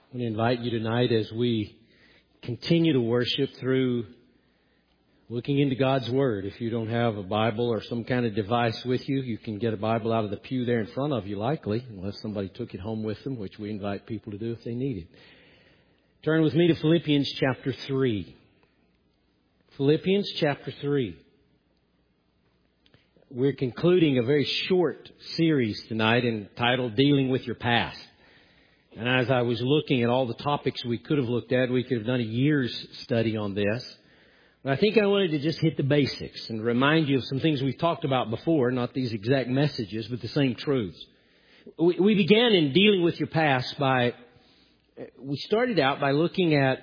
I want to invite you tonight as we continue to worship through looking into God's Word. If you don't have a Bible or some kind of device with you, you can get a Bible out of the pew there in front of you, likely, unless somebody took it home with them, which we invite people to do if they need it. Turn with me to Philippians chapter 3. Philippians chapter 3. We're concluding a very short series tonight entitled Dealing with Your Past. And as I was looking at all the topics we could have looked at, we could have done a year's study on this. But I think I wanted to just hit the basics and remind you of some things we've talked about before, not these exact messages, but the same truths. We began in Dealing with Your Past we started out by looking at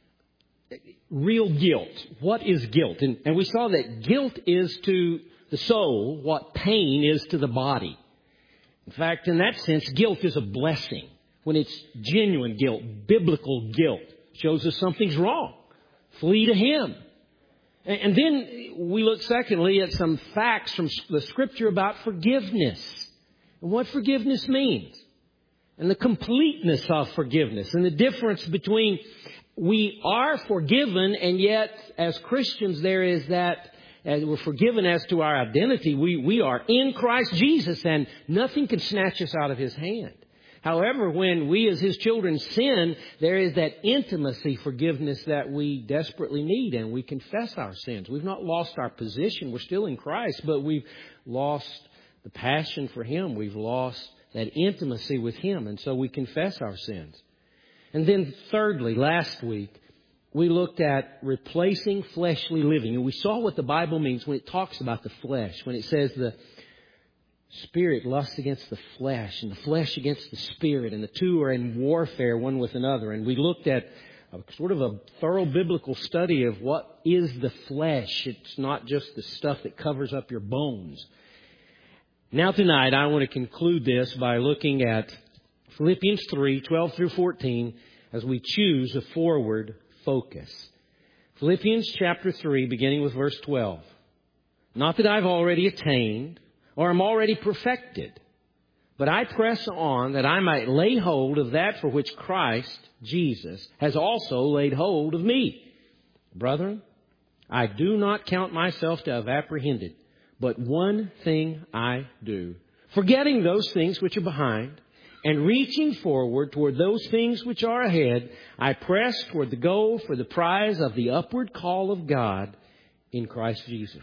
real guilt. What is guilt? And we saw that guilt is to the soul what pain is to the body. In fact, in that sense, guilt is a blessing. When it's genuine guilt, biblical guilt, shows us something's wrong. Flee to Him. And then we look secondly at some facts from the Scripture about forgiveness and what forgiveness means and the completeness of forgiveness and the difference between we are forgiven and yet as Christians there is that as we're forgiven as to our identity. We are in Christ Jesus and nothing can snatch us out of His hand. However, when we as His children sin, there is that intimacy forgiveness that we desperately need, and we confess our sins. We've not lost our position. We're still in Christ, but we've lost the passion for Him. We've lost that intimacy with Him, and so we confess our sins. And then thirdly, last week, we looked at replacing fleshly living, and we saw what the Bible means when it talks about the flesh, when it says the Spirit lusts against the flesh and the flesh against the Spirit, and the two are in warfare one with another. And we looked at sort of a thorough biblical study of what is the flesh. It's not just the stuff that covers up your bones. Now tonight I want to conclude this by looking at Philippians 3, 12 through 14 as we choose a forward focus. Philippians chapter 3, beginning with verse 12. Not that I've already attained or am already perfected, but I press on that I might lay hold of that for which Christ Jesus has also laid hold of me. Brethren, I do not count myself to have apprehended, but one thing I do, forgetting those things which are behind and reaching forward toward those things which are ahead, I press toward the goal for the prize of the upward call of God in Christ Jesus.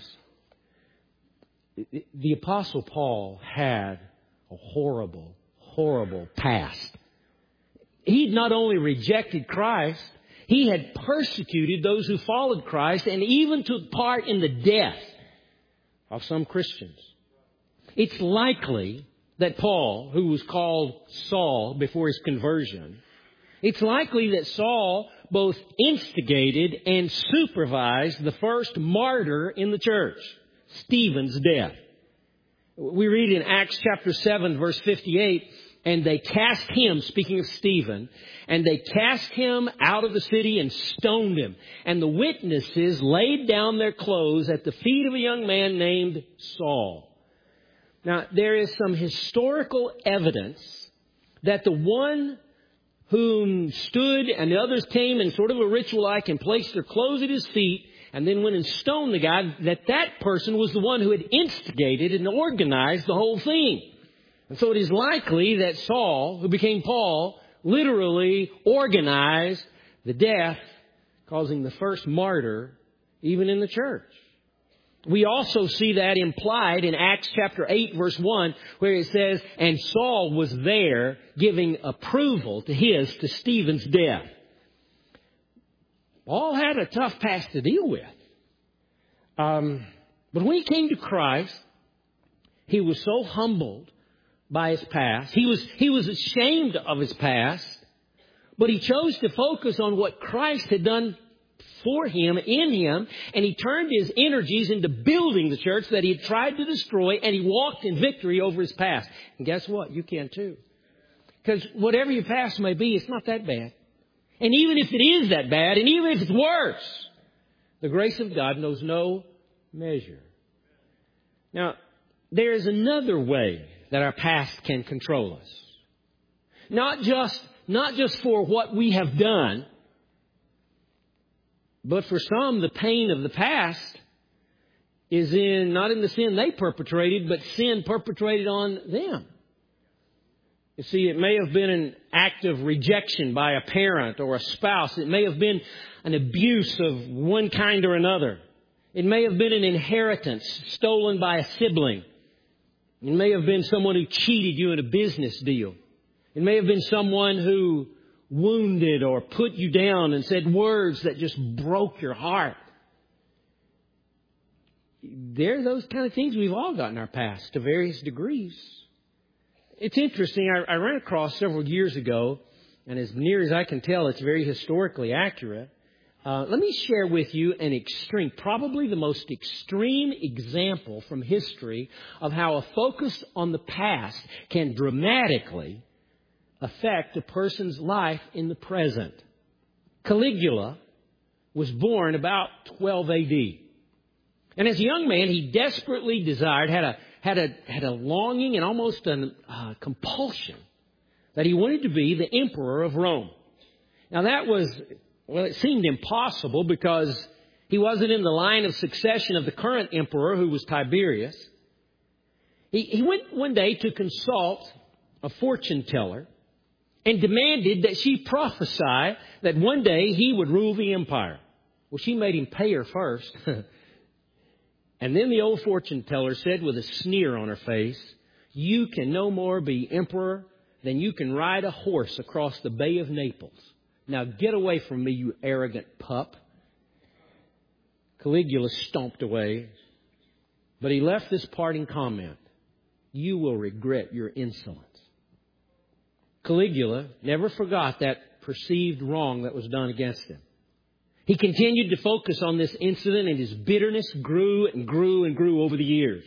The Apostle Paul had a horrible, horrible past. He'd not only rejected Christ, he had persecuted those who followed Christ and even took part in the death of some Christians. It's likely that Paul, who was called Saul before his conversion, it's likely that Saul both instigated and supervised the first martyr in the church, Stephen's death. We read in Acts chapter 7 verse 58, and they cast him, speaking of Stephen, and they cast him out of the city and stoned him. And the witnesses laid down their clothes at the feet of a young man named Saul. Now, there is some historical evidence that the one whom stood and the others came in sort of a ritual-like and placed their clothes at his feet and then went and stoned the guy, that person was the one who had instigated and organized the whole thing. And so it is likely that Saul, who became Paul, literally organized the death, causing the first martyr even in the church. We also see that implied in Acts chapter 8 verse 1 where it says, and Saul was there giving approval to Stephen's death. Paul had a tough past to deal with. But when he came to Christ, he was so humbled by his past. He was ashamed of his past, but he chose to focus on what Christ had done for him, in him, and he turned his energies into building the church that he had tried to destroy, and he walked in victory over his past. And guess what? You can too. Because whatever your past may be, it's not that bad. And even if it is that bad, and even if it's worse, the grace of God knows no measure. Now, there is another way that our past can control us. Not just not just for what we have done, but for some, the pain of the past is not in the sin they perpetrated, but sin perpetrated on them. You see, it may have been an act of rejection by a parent or a spouse. It may have been an abuse of one kind or another. It may have been an inheritance stolen by a sibling. It may have been someone who cheated you in a business deal. It may have been someone who wounded or put you down and said words that just broke your heart. There are those kind of things we've all got in our past to various degrees. It's interesting. I ran across several years ago, and as near as I can tell, it's very historically accurate. Let me share with you an extreme, probably the most extreme example from history of how a focus on the past can dramatically affect a person's life in the present. Caligula was born about 12 A.D. And as a young man, he desperately desired, had a longing and almost a compulsion that he wanted to be the emperor of Rome. Now that was, it seemed impossible because he wasn't in the line of succession of the current emperor, who was Tiberius. He went one day to consult a fortune teller and demanded that she prophesy that one day he would rule the empire. Well, she made him pay her first. And then the old fortune teller said with a sneer on her face, "You can no more be emperor than you can ride a horse across the Bay of Naples. Now get away from me, you arrogant pup." Caligula stomped away, but he left this parting comment: "You will regret your insolence." Caligula never forgot that perceived wrong that was done against him. He continued to focus on this incident, and his bitterness grew and grew and grew over the years.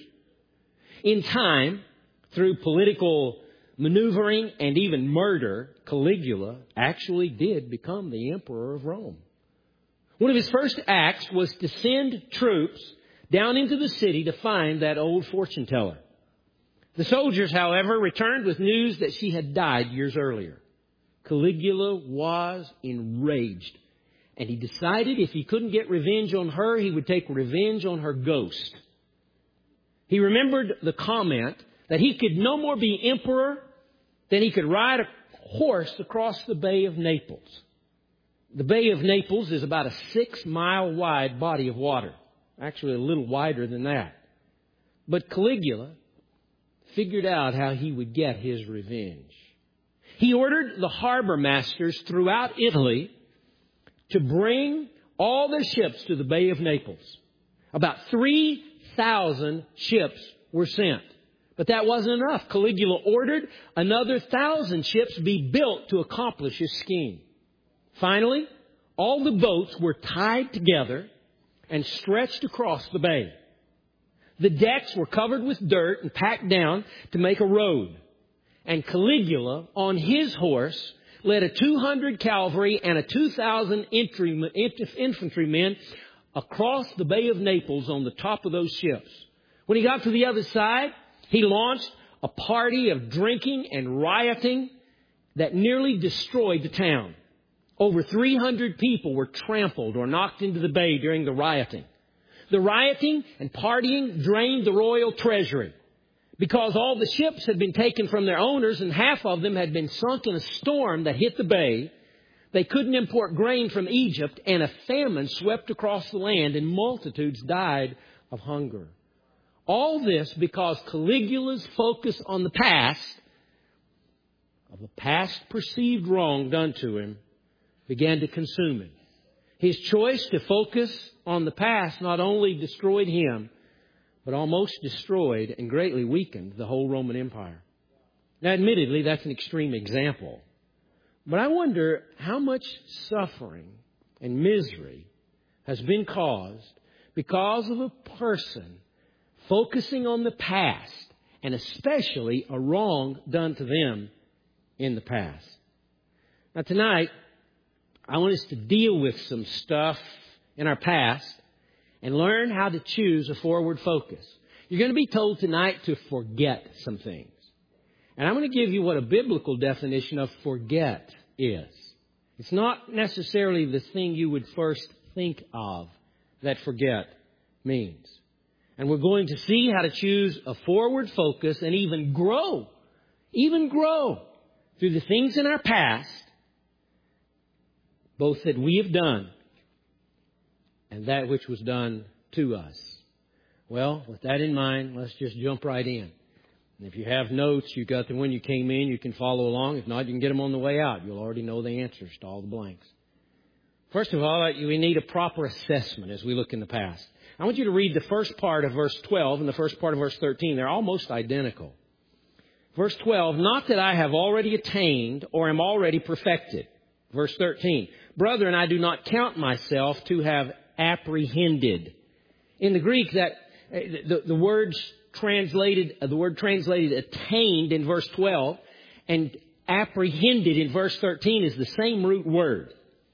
In time, through political maneuvering and even murder, Caligula actually did become the emperor of Rome. One of his first acts was to send troops down into the city to find that old fortune teller. The soldiers, however, returned with news that she had died years earlier. Caligula was enraged, and he decided if he couldn't get revenge on her, he would take revenge on her ghost. He remembered the comment that he could no more be emperor than he could ride a horse across the Bay of Naples. The Bay of Naples is about a 6-mile wide body of water. Actually, a little wider than that. But Caligula figured out how he would get his revenge. He ordered the harbor masters throughout Italy to bring all their ships to the Bay of Naples. About 3,000 ships were sent. But that wasn't enough. Caligula ordered another 1,000 ships be built to accomplish his scheme. Finally, all the boats were tied together and stretched across the bay. The decks were covered with dirt and packed down to make a road. And Caligula, on his horse, led a 200 cavalry and a 2,000 infantrymen across the Bay of Naples on the top of those ships. When he got to the other side, he launched a party of drinking and rioting that nearly destroyed the town. Over 300 people were trampled or knocked into the bay during the rioting. The rioting and partying drained the royal treasury because all the ships had been taken from their owners and half of them had been sunk in a storm that hit the bay. They couldn't import grain from Egypt, and a famine swept across the land and multitudes died of hunger. All this because Caligula's focus on the past, of the past perceived wrong done to him, began to consume him. His choice to focus on the past not only destroyed him, but almost destroyed and greatly weakened the whole Roman Empire. Now, admittedly, that's an extreme example. But I wonder how much suffering and misery has been caused because of a person focusing on the past, and especially a wrong done to them in the past. Now, tonight, I want us to deal with some stuff in our past and learn how to choose a forward focus. You're going to be told tonight to forget some things. And I'm going to give you what a biblical definition of forget is. It's not necessarily the thing you would first think of that forget means. And we're going to see how to choose a forward focus and even grow through the things in our past, both that we have done and that which was done to us. Well, with that in mind, let's just jump right in. And if you have notes, you got them when you came in, you can follow along. If not, you can get them on the way out. You'll already know the answers to all the blanks. First of all, we need a proper assessment as we look in the past. I want you to read the first part of verse 12 and the first part of verse 13. They're almost identical. Verse 12, not that I have already attained or am already perfected. Verse 13, brethren, I do not count myself to have apprehended. In the Greek, that the word translated attained in verse 12 and apprehended in verse 13 is the same root word.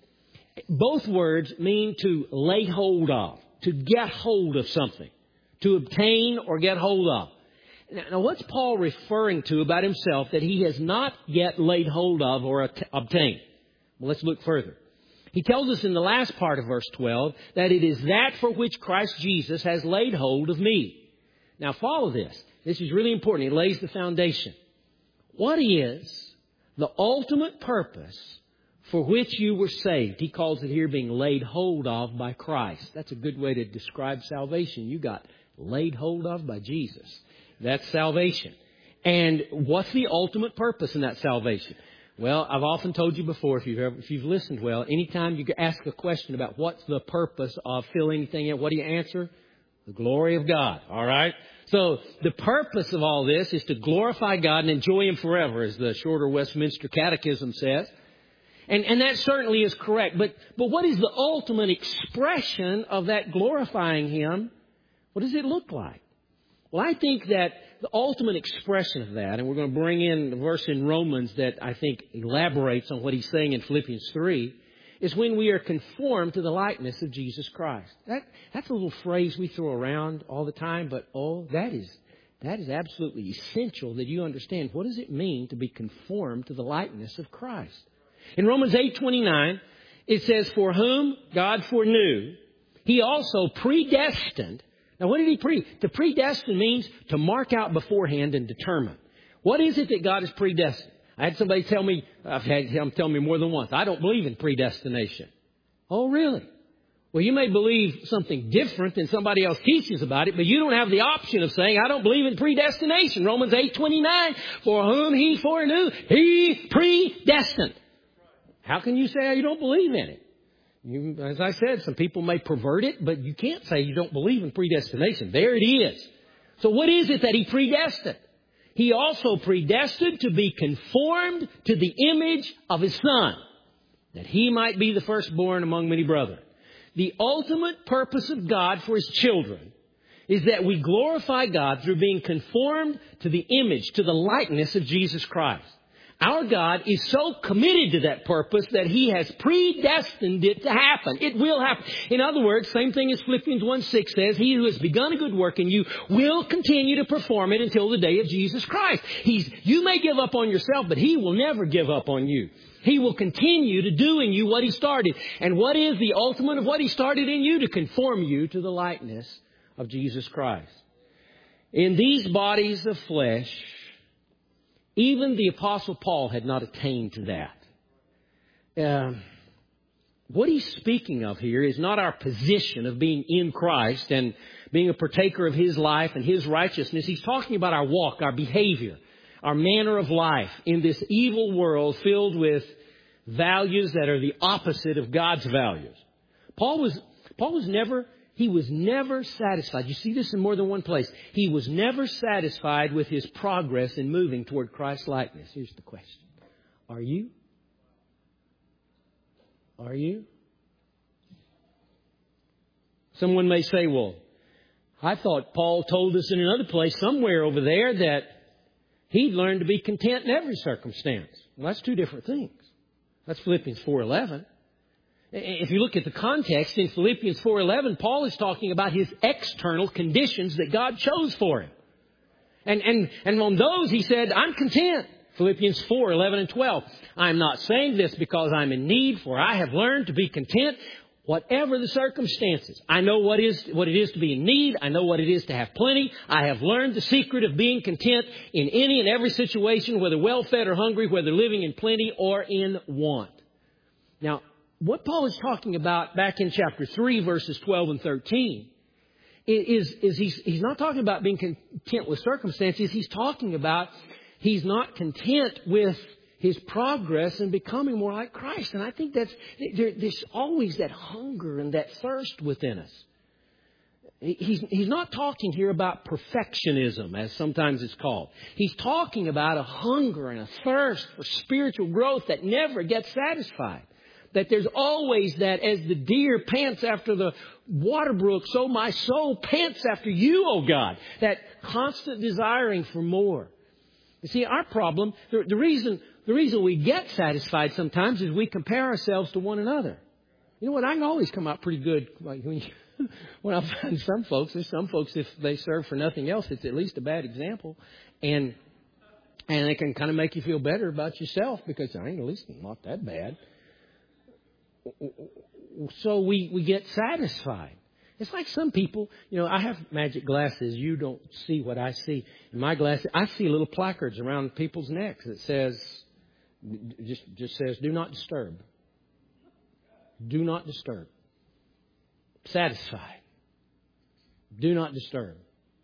Both words mean to lay hold of, to get hold of something, to obtain or get hold of. Now, what's Paul referring to about himself that he has not yet laid hold of or obtained? Well, let's look further. He tells us in the last part of verse 12 that it is that for which Christ Jesus has laid hold of me. Now, follow this. This is really important. He lays the foundation. What is the ultimate purpose for which you were saved? He calls it here being laid hold of by Christ. That's a good way to describe salvation. You got laid hold of by Jesus. That's salvation. And what's the ultimate purpose in that salvation? Well, I've often told you before, if you've listened well, anytime you ask a question about what's the purpose of filling anything in, what do you answer? The glory of God. All right? So the purpose of all this is to glorify God and enjoy Him forever, as the shorter Westminster Catechism says. And that certainly is correct. But what is the ultimate expression of that glorifying Him? What does it look like? Well, I think that the ultimate expression of that, and we're going to bring in the verse in Romans that I think elaborates on what he's saying in Philippians 3, is when we are conformed to the likeness of Jesus Christ. That's a little phrase we throw around all the time, but that is absolutely essential that you understand. What does it mean to be conformed to the likeness of Christ? In Romans 8:29, it says, for whom God foreknew, He also predestined. Now, what did to predestine means to mark out beforehand and determine. What is it that God has predestined? I had somebody tell me, I've had him tell me more than once, I don't believe in predestination. Oh, really? Well, you may believe something different than somebody else teaches about it, but you don't have the option of saying, I don't believe in predestination. Romans 8:29, for whom He foreknew, He predestined. How can you say you don't believe in it? As I said, some people may pervert it, but you can't say you don't believe in predestination. There it is. So what is it that He predestined? He also predestined to be conformed to the image of His Son, that He might be the firstborn among many brethren. The ultimate purpose of God for His children is that we glorify God through being conformed to the image, to the likeness of Jesus Christ. Our God is so committed to that purpose that He has predestined it to happen. It will happen. In other words, same thing as Philippians 1:6 says, He who has begun a good work in you will continue to perform it until the day of Jesus Christ. You may give up on yourself, but He will never give up on you. He will continue to do in you what He started. And what is the ultimate of what He started in you? To conform you to the likeness of Jesus Christ. In these bodies of flesh, even the Apostle Paul had not attained to that. What he's speaking of here is not our position of being in Christ and being a partaker of His life and His righteousness. He's talking about our walk, our behavior, our manner of life in this evil world filled with values that are the opposite of God's values. Paul was never satisfied. You see this in more than one place. He was never satisfied with his progress in moving toward Christ's likeness. Here's the question. Are you? Are you? Someone may say, well, I thought Paul told us in another place somewhere over there that he'd learned to be content in every circumstance. Well, that's two different things. That's Philippians 4:11. If you look at the context in Philippians 4:11, Paul is talking about his external conditions that God chose for him. And on those he said, I'm content. Philippians 4, 11 and 12. I am not saying this because I'm in need, for I have learned to be content whatever the circumstances. I know what it is to be in need. I know what it is to have plenty. I have learned the secret of being content in any and every situation, whether well-fed or hungry, whether living in plenty or in want. Now, what Paul is talking about back in chapter 3, verses 12 and 13, is he's not talking about being content with circumstances. He's talking about he's not content with his progress and becoming more like Christ. And I think there's always that hunger and that thirst within us. He's not talking here about perfectionism, as sometimes it's called. He's talking about a hunger and a thirst for spiritual growth that never gets satisfied. That there's always that, as the deer pants after the water brook, so my soul pants after you, O God. That constant desiring for more. You see, our problem, the reason we get satisfied sometimes is we compare ourselves to one another. You know what? I can always come out pretty good. Like when I find there's some folks, if they serve for nothing else, it's at least a bad example. And it can kind of make you feel better about yourself because I ain't at least not that bad. So we get satisfied. It's like some people, I have magic glasses. You don't see what I see. In my glasses, I see little placards around people's necks that says, just says, do not disturb. Do not disturb. Satisfied. Do not disturb.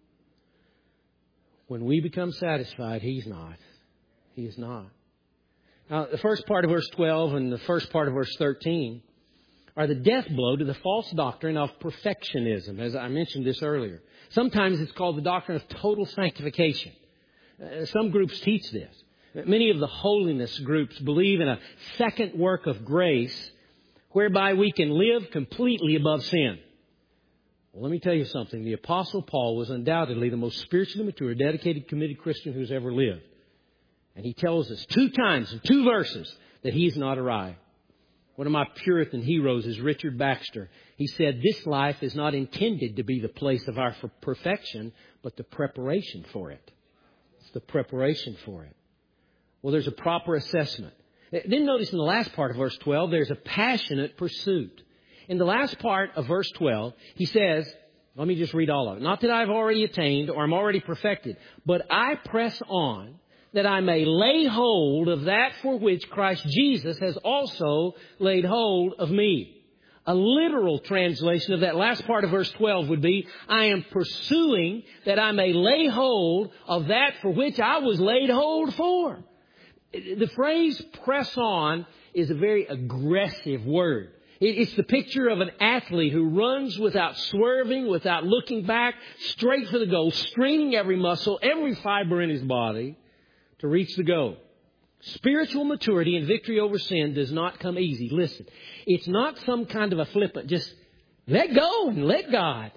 When we become satisfied, He's not. He is not. Now, the first part of verse 12 and the first part of verse 13 are the death blow to the false doctrine of perfectionism, as I mentioned this earlier. Sometimes it's called the doctrine of total sanctification. Some groups teach this. Many of the holiness groups believe in a second work of grace whereby we can live completely above sin. Well, let me tell you something. The Apostle Paul was undoubtedly the most spiritually mature, dedicated, committed Christian who's ever lived. And he tells us 2 times in 2 verses that he's not arrived. One of my Puritan heroes is Richard Baxter. He said, this life is not intended to be the place of our perfection, but the preparation for it. It's the preparation for it. Well, there's a proper assessment. Then notice in the last part of verse 12, there's a passionate pursuit. In the last part of verse 12, he says, let me just read all of it. Not that I've already attained or I'm already perfected, but I press on that I may lay hold of that for which Christ Jesus has also laid hold of me. A literal translation of that last part of verse 12 would be, I am pursuing that I may lay hold of that for which I was laid hold for. The phrase press on is a very aggressive word. It's the picture of an athlete who runs without swerving, without looking back, straight for the goal, straining every muscle, every fiber in his body to reach the goal. Spiritual maturity and victory over sin does not come easy. Listen, it's not some kind of a flippant, just let go and let God.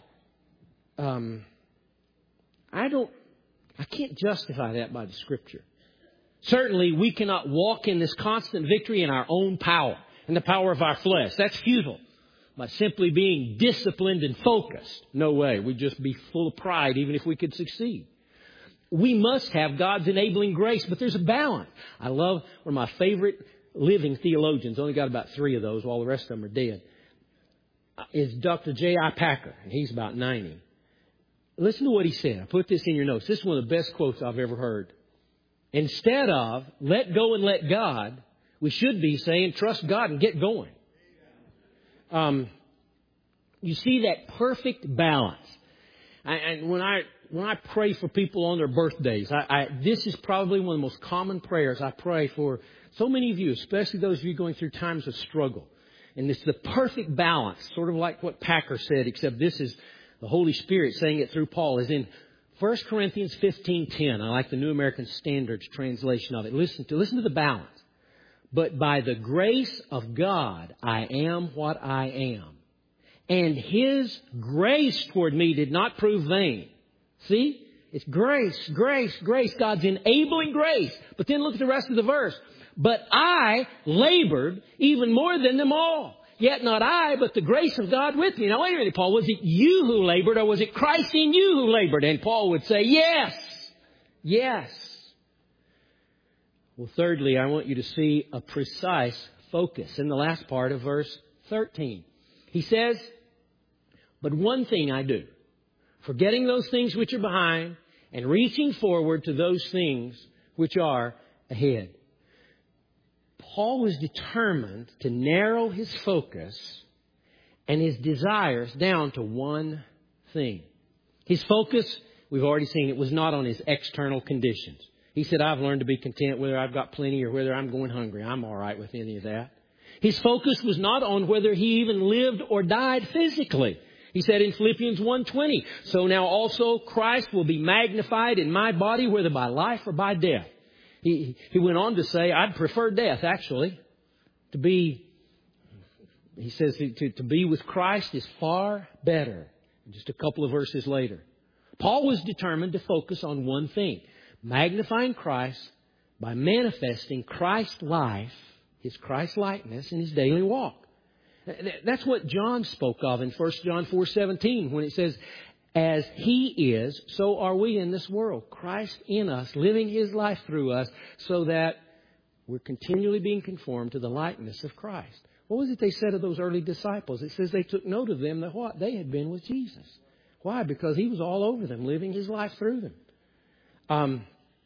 I can't justify that by the Scripture. Certainly, we cannot walk in this constant victory in our own power, in the power of our flesh. That's futile. By simply being disciplined and focused. No way. We'd just be full of pride even if we could succeed. We must have God's enabling grace, but there's a balance. I love one of my favorite living theologians, only got about 3 of those while the rest of them are dead, is Dr. J.I. Packer, and he's about 90. Listen to what he said. I put this in your notes. This is one of the best quotes I've ever heard. Instead of let go and let God, we should be saying trust God and get going. You see that perfect balance. And when I pray for people on their birthdays, this is probably one of the most common prayers I pray for so many of you, especially those of you going through times of struggle. And it's the perfect balance, sort of like what Packer said, except this is the Holy Spirit saying it through Paul, is in 1 Corinthians 15:10. I like the New American Standards translation of it. Listen to the balance. But by the grace of God, I am what I am. And His grace toward me did not prove vain. See? It's grace, grace, grace. God's enabling grace. But then look at the rest of the verse. But I labored even more than them all. Yet not I, but the grace of God with me. Now wait a minute, Paul. Was it you who labored or was it Christ in you who labored? And Paul would say, yes. Yes. Well, thirdly, I want you to see a precise focus in the last part of verse 13. He says, "But one thing I do, forgetting those things which are behind and reaching forward to those things which are ahead." Paul was determined to narrow his focus and his desires down to one thing. His focus, we've already seen, it was not on his external conditions. He said, "I've learned to be content whether I've got plenty or whether I'm going hungry. I'm all right with any of that." His focus was not on whether he even lived or died physically. He said in Philippians 1:20, "So now also Christ will be magnified in my body, whether by life or by death." He went on to say, "I'd prefer death, actually. He says to be with Christ is far better." Just a couple of verses later. Paul was determined to focus on one thing, magnifying Christ by manifesting Christ's life, his Christ likeness in his daily walk. That's what John spoke of in 1 John 4:17 when it says, "As he is, so are we in this world." Christ in us, living his life through us so that we're continually being conformed to the likeness of Christ. What was it they said of those early disciples? It says they took note of them that what? They had been with Jesus. Why? Because he was all over them, living his life through them.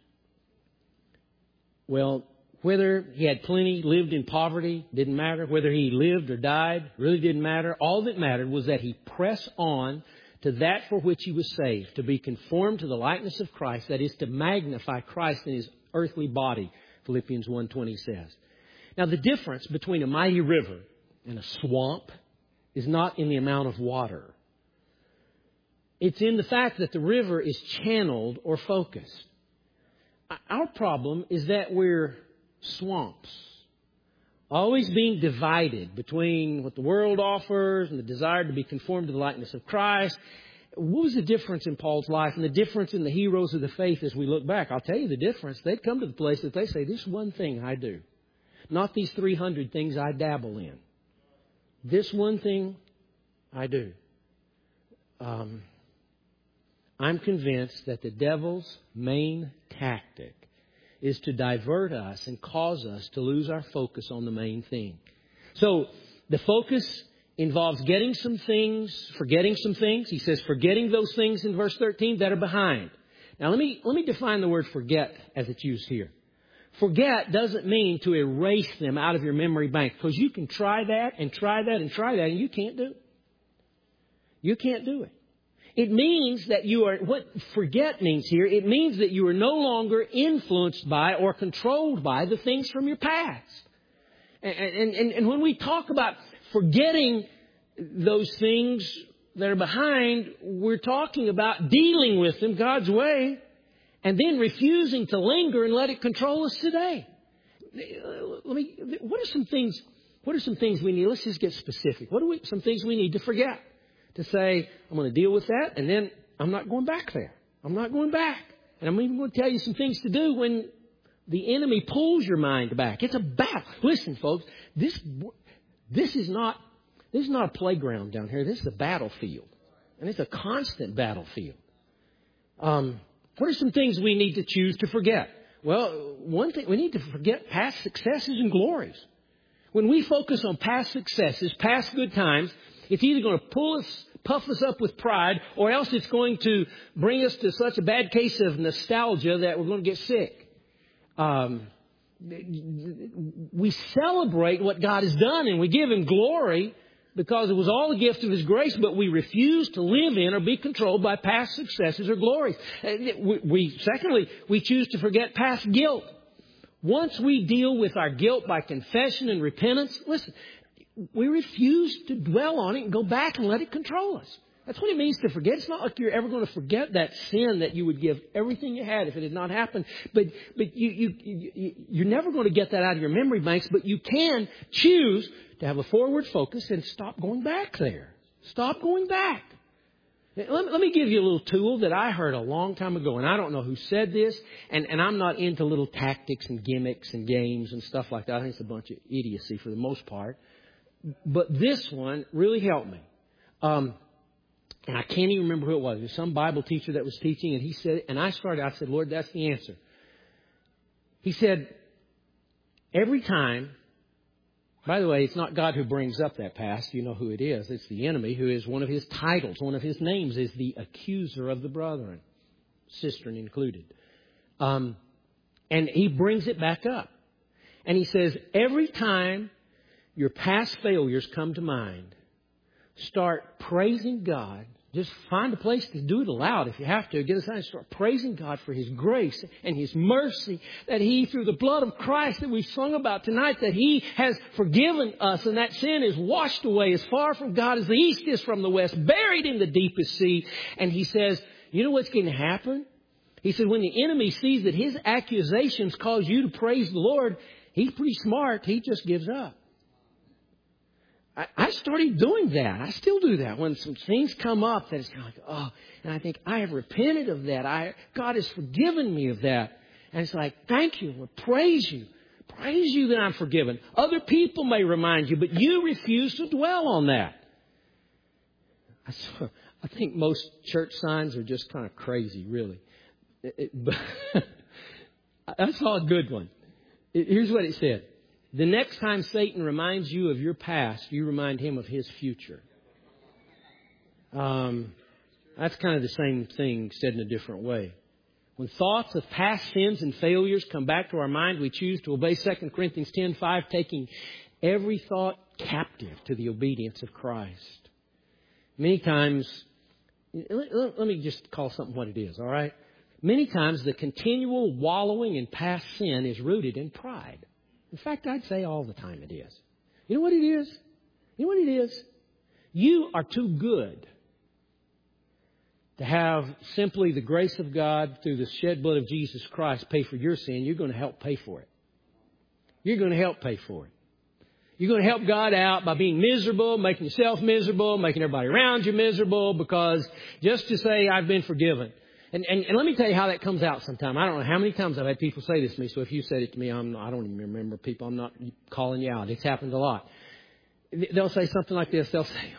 Well, whether he had plenty, lived in poverty, didn't matter. Whether he lived or died, really didn't matter. All that mattered was that he pressed on to that for which he was saved, to be conformed to the likeness of Christ, that is to magnify Christ in his earthly body, Philippians 1:20 says. Now, the difference between a mighty river and a swamp is not in the amount of water. It's in the fact that the river is channeled or focused. Our problem is that we're swamps, always being divided between what the world offers and the desire to be conformed to the likeness of Christ. What was the difference in Paul's life and the difference in the heroes of the faith as we look back? I'll tell you the difference. They'd come to the place that they say, "This one thing I do. Not these 300 things I dabble in. This one thing I do." I'm convinced that the devil's main tactic is to divert us and cause us to lose our focus on the main thing. So the focus involves getting some things, forgetting some things. He says forgetting those things in verse 13 that are behind. Now let me define the word forget as it's used here. Forget doesn't mean to erase them out of your memory bank, because you can try that and try that and try that and you can't do it. You can't do it. It means that what forget means here, it means that you are no longer influenced by or controlled by the things from your past. And when we talk about forgetting those things that are behind, we're talking about dealing with them God's way and then refusing to linger and let it control us today. What are some things we need? Let's just get specific. What are some things we need to forget? To say, I'm going to deal with that, and then I'm not going back there. I'm not going back. And I'm even going to tell you some things to do when the enemy pulls your mind back. It's a battle. Listen, folks, this is not a playground down here. This is a battlefield. And it's a constant battlefield. What are some things we need to choose to forget? Well, one thing, we need to forget past successes and glories. When we focus on past successes, past good times, it's either going to puff us up with pride, or else it's going to bring us to such a bad case of nostalgia that we're going to get sick. We celebrate what God has done and we give Him glory because it was all a gift of His grace, but we refuse to live in or be controlled by past successes or glories. Secondly, we choose to forget past guilt. Once we deal with our guilt by confession and repentance, listen, we refuse to dwell on it and go back and let it control us. That's what it means to forget. It's not like you're ever going to forget that sin that you would give everything you had if it had not happened. But you're never going to get that out of your memory banks. But you can choose to have a forward focus and stop going back there. Stop going back. Let me give you a little tool that I heard a long time ago. And I don't know who said this. And I'm not into little tactics and gimmicks and games and stuff like that. I think it's a bunch of idiocy for the most part. But this one really helped me. And I can't even remember who it was. It was some Bible teacher that was teaching, and he said, and I said, Lord, that's the answer. He said, every time, by the way, it's not God who brings up that past. You know who it is. It's the enemy, who is one of his titles. One of his names is the accuser of the brethren, cistern included. And he brings it back up. And he says, every time your past failures come to mind, start praising God. Just find a place to do it aloud if you have to. Get aside and start praising God for His grace and His mercy, that He, through the blood of Christ that we've sung about tonight, that He has forgiven us and that sin is washed away as far from God as the east is from the west, buried in the deepest sea. And He says, you know what's going to happen? He said, when the enemy sees that his accusations cause you to praise the Lord, he's pretty smart. He just gives up. I started doing that. I still do that. When some things come up that it's kind of like, oh, and I think I have repented of that. God has forgiven me of that. And it's like, thank you, Lord. Praise you. Praise you that I'm forgiven. Other people may remind you, but you refuse to dwell on that. I think most church signs are just kind of crazy, really. I saw a good one. Here's what it said. The next time Satan reminds you of your past, you remind him of his future. That's kind of the same thing said in a different way. When thoughts of past sins and failures come back to our mind, we choose to obey 2 Corinthians 10:5, taking every thought captive to the obedience of Christ. Many times, let me just call something what it is, all right? Many times the continual wallowing in past sin is rooted in pride. In fact, I'd say all the time it is. You know what it is? You know what it is? You are too good to have simply the grace of God through the shed blood of Jesus Christ pay for your sin. You're going to help pay for it. You're going to help pay for it. You're going to help God out by being miserable, making yourself miserable, making everybody around you miserable, because just to say, I've been forgiven. And let me tell you how that comes out sometime. I don't know how many times I've had people say this to me. So if you said it to me, I don't even remember people. I'm not calling you out. It's happened a lot. They'll say something like this. They'll say,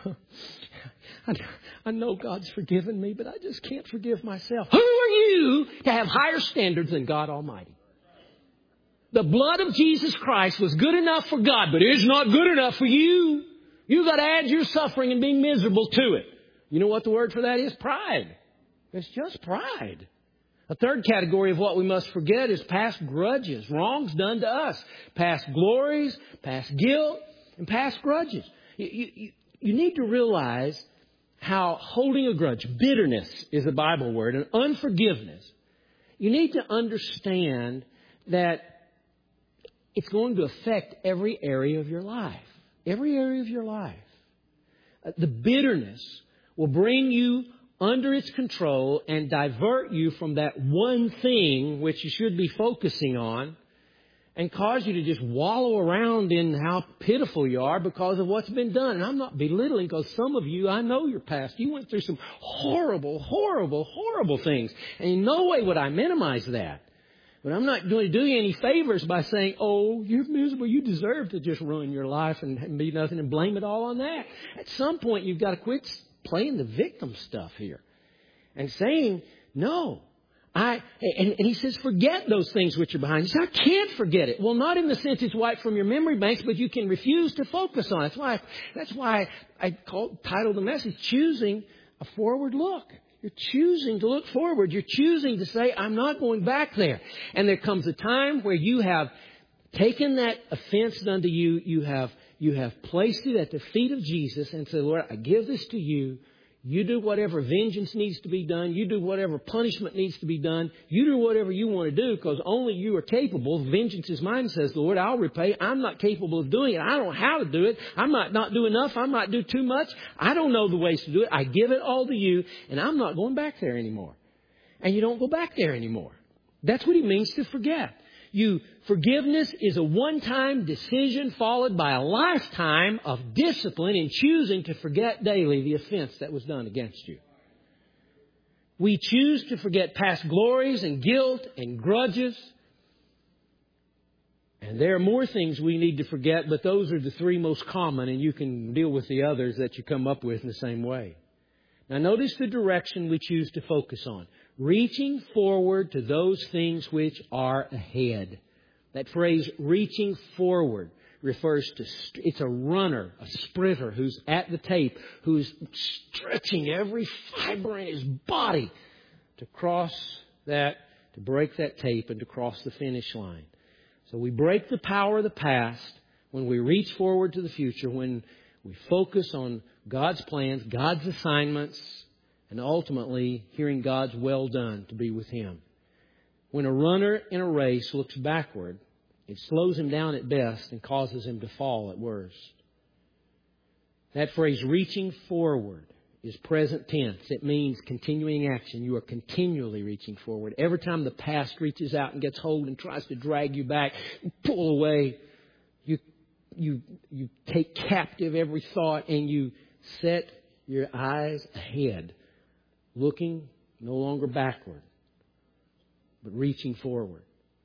I know God's forgiven me, but I just can't forgive myself. Who are you to have higher standards than God Almighty? The blood of Jesus Christ was good enough for God, but it's not good enough for you. You've got to add your suffering and being miserable to it. You know what the word for that is? Pride. It's just pride. A third category of what we must forget is past grudges, wrongs done to us, past glories, past guilt, and past grudges. You need to realize how holding a grudge, bitterness is a Bible word, and unforgiveness. You need to understand that it's going to affect every area of your life. Every area of your life. The bitterness will bring you under its control and divert you from that one thing which you should be focusing on, and cause you to just wallow around in how pitiful you are because of what's been done. And I'm not belittling, because some of you, I know your past. You went through some horrible, horrible, horrible things. And in no way would I minimize that. But I'm not going to do you any favors by saying, oh, you're miserable. You deserve to just ruin your life and be nothing and blame it all on that. At some point, you've got to quit playing the victim stuff here and saying, no. And he says, forget those things which are behind you. He says, I can't forget it. Well, not in the sense it's wiped from your memory banks, but you can refuse to focus on it. That's why I titled the message, Choosing a Forward Look. You're choosing to look forward. You're choosing to say, I'm not going back there. And there comes a time where you have taken that offense done to you. You have placed it at the feet of Jesus and said, Lord, I give this to you. You do whatever vengeance needs to be done. You do whatever punishment needs to be done. You do whatever you want to do, because only you are capable. Vengeance is mine, says the Lord. I'll repay. I'm not capable of doing it. I don't know how to do it. I might not do enough. I might do too much. I don't know the ways to do it. I give it all to you, and I'm not going back there anymore. And you don't go back there anymore. That's what he means to forget. Forgiveness is a one-time decision followed by a lifetime of discipline in choosing to forget daily the offense that was done against you. We choose to forget past glories and guilt and grudges. And there are more things we need to forget, but those are the three most common, and you can deal with the others that you come up with in the same way. Now notice the direction we choose to focus on. Reaching forward to those things which are ahead. That phrase, reaching forward, refers to, it's a runner, a sprinter who's at the tape, who's stretching every fiber in his body to cross that, to break that tape and to cross the finish line. So we break the power of the past when we reach forward to the future, when we focus on God's plans, God's assignments, and ultimately hearing God's well done to be with Him. When a runner in a race looks backward, it slows him down at best and causes him to fall at worst. That phrase, reaching forward, is present tense. It means continuing action. You are continually reaching forward. Every time the past reaches out and gets hold and tries to drag you back, you pull away. You take captive every thought and you set your eyes ahead, looking no longer backward, but reaching forward.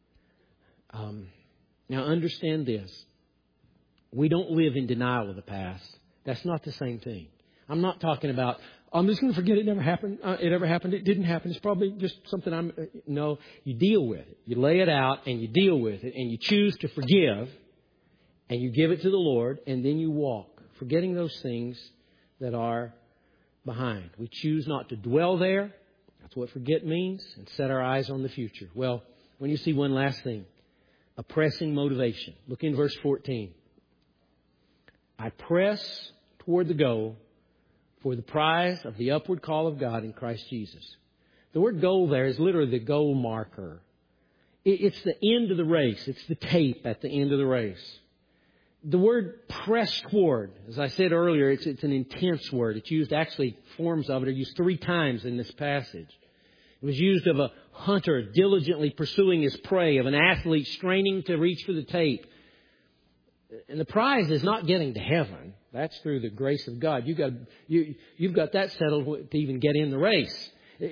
Now understand this. We don't live in denial of the past. That's not the same thing. I'm not talking about, I'm just going to forget it never happened. It ever happened. It didn't happen. It's probably just something no, you deal with it. You lay it out and you deal with it and you choose to forgive and you give it to the Lord and then you walk, forgetting those things that are behind. We choose not to dwell there. That's what forget means, and set our eyes on the future. Well, when you see one last thing, a pressing motivation. Look in verse 14. I press toward the goal for the prize of the upward call of God in Christ Jesus. The word goal there is literally the goal marker. It's the end of the race. It's the tape at the end of the race. The word press toward, as I said earlier, it's an intense word. It's used, actually, forms of it are used 3 times in this passage. It was used of a hunter diligently pursuing his prey, of an athlete straining to reach for the tape. And the prize is not getting to heaven. That's through the grace of God. You've got that settled to even get in the race.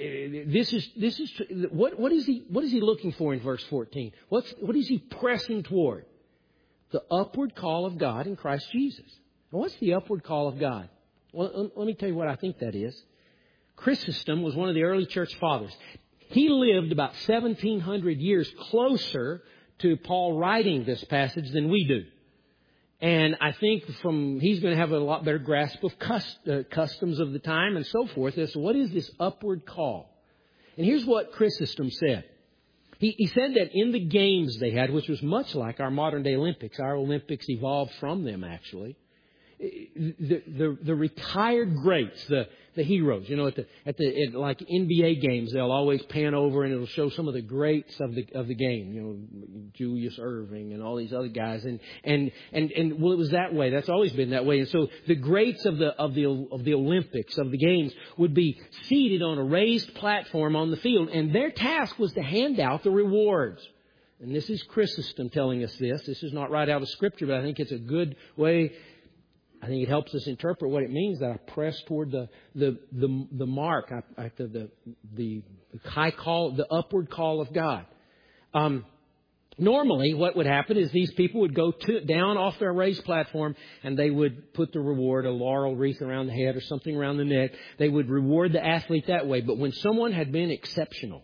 What is he looking for in verse 14? What is he pressing toward? The upward call of God in Christ Jesus. And what's the upward call of God? Well, let me tell you what I think that is. Chrysostom was one of the early church fathers. He lived about 1,700 years closer to Paul writing this passage than we do. And I think he's going to have a lot better grasp of customs of the time and so forth as to what is this upward call. And here's what Chrysostom said. He said that in the games they had, which was much like our modern day Olympics, our Olympics evolved from them actually. The retired greats, the heroes, at like NBA games, they'll always pan over and it'll show some of the greats of the game, Julius Erving and all these other guys, and well, it was that way. That's always been that way. And so the greats of the Olympics, of the games, would be seated on a raised platform on the field, and their task was to hand out the rewards. And this is Chrysostom telling us this. This is not right out of Scripture, but I think it's a good way. I think it helps us interpret what it means that I press toward the mark, the high call, the upward call of God. Normally, what would happen is these people would go down off their raised platform and they would put the reward, a laurel wreath around the head or something around the neck. They would reward the athlete that way. But when someone had been exceptional,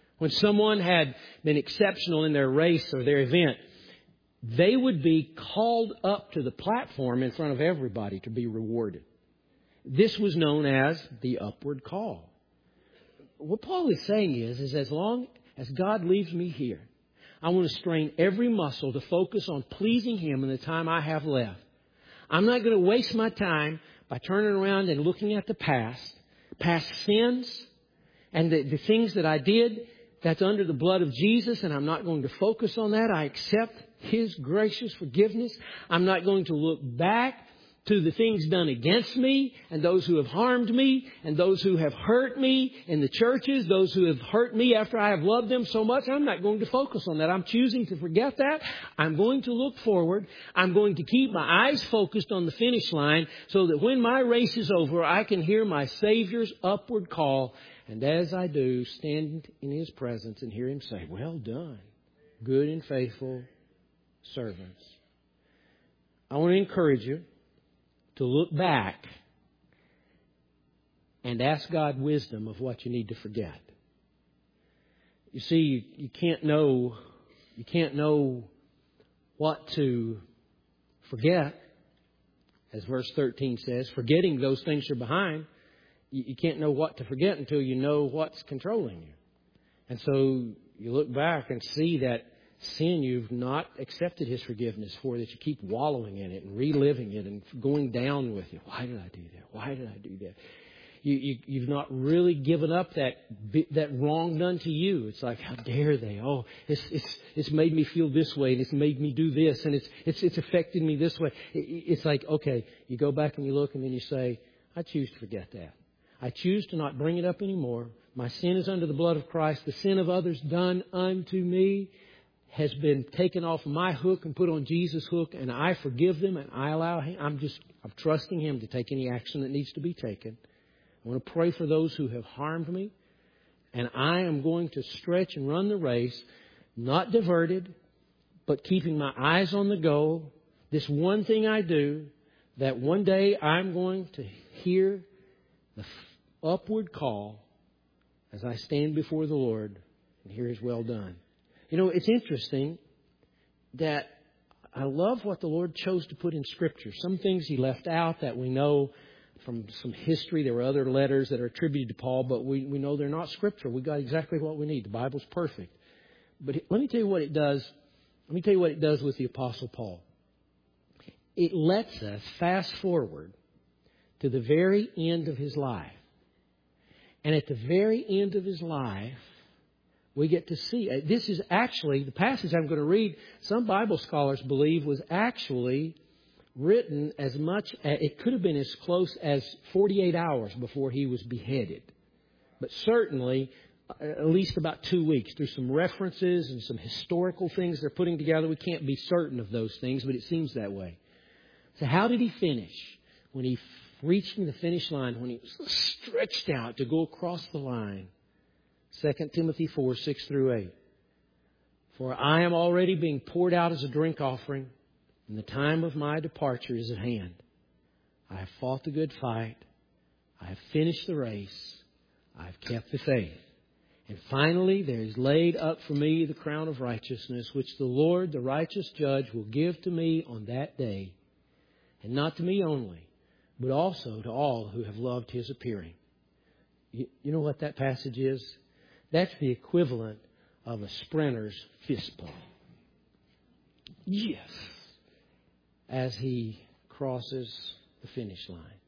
in their race or their event, they would be called up to the platform in front of everybody to be rewarded. This was known as the upward call. What Paul is saying is as long as God leaves me here, I want to strain every muscle to focus on pleasing Him in the time I have left. I'm not going to waste my time by turning around and looking at the past sins and the things that I did. That's under the blood of Jesus, and I'm not going to focus on that. I accept His gracious forgiveness. I'm not going to look back to the things done against me and those who have harmed me and those who have hurt me in the churches, those who have hurt me after I have loved them so much. I'm not going to focus on that. I'm choosing to forget that. I'm going to look forward. I'm going to keep my eyes focused on the finish line so that when my race is over, I can hear my Savior's upward call. And as I do, stand in His presence and hear Him say, well done, good and faithful servants. I want to encourage you to look back and ask God wisdom of what you need to forget. You see, you can't know what to forget. As verse 13 says, forgetting those things are behind. You can't know what to forget until you know what's controlling you. And so you look back and see that sin you've not accepted His forgiveness for, that you keep wallowing in it and reliving it and going down with you. Why did I do that? Why did I do that? You've not really given up that wrong done to you. It's like, how dare they? Oh, it's made me feel this way, and it's made me do this, and it's affected me this way. It's like, okay, you go back and you look, and then you say, I choose to forget that. I choose to not bring it up anymore. My sin is under the blood of Christ. The sin of others done unto me has been taken off my hook and put on Jesus' hook, and I forgive them, and I allow Him. I'm trusting Him to take any action that needs to be taken. I want to pray for those who have harmed me, and I am going to stretch and run the race, not diverted, but keeping my eyes on the goal. This one thing I do, that one day I'm going to hear the upward call as I stand before the Lord and hear His well done. You know, it's interesting that I love what the Lord chose to put in Scripture. Some things He left out that we know from some history. There were other letters that are attributed to Paul, but we know they're not Scripture. We got exactly what we need. The Bible's perfect. But let me tell you what it does. Let me tell you what it does with the Apostle Paul. It lets us fast forward to the very end of his life. And at the very end of his life, we get to see. This is actually, the passage I'm going to read, some Bible scholars believe was actually written as much, it could have been as close as 48 hours before he was beheaded. But certainly, at least about 2 weeks. Through some references and some historical things they're putting together. We can't be certain of those things, but it seems that way. So how did he finish? When he reached the finish line, when he was stretched out to go across the line. 2 Timothy 4, 6 through 8. For I am already being poured out as a drink offering, and the time of my departure is at hand. I have fought the good fight. I have finished the race. I have kept the faith. And finally, there is laid up for me the crown of righteousness, which the Lord, the righteous judge, will give to me on that day. And not to me only, but also to all who have loved His appearing. You know what that passage is? That's the equivalent of a sprinter's fist bump. Yes. As he crosses the finish line.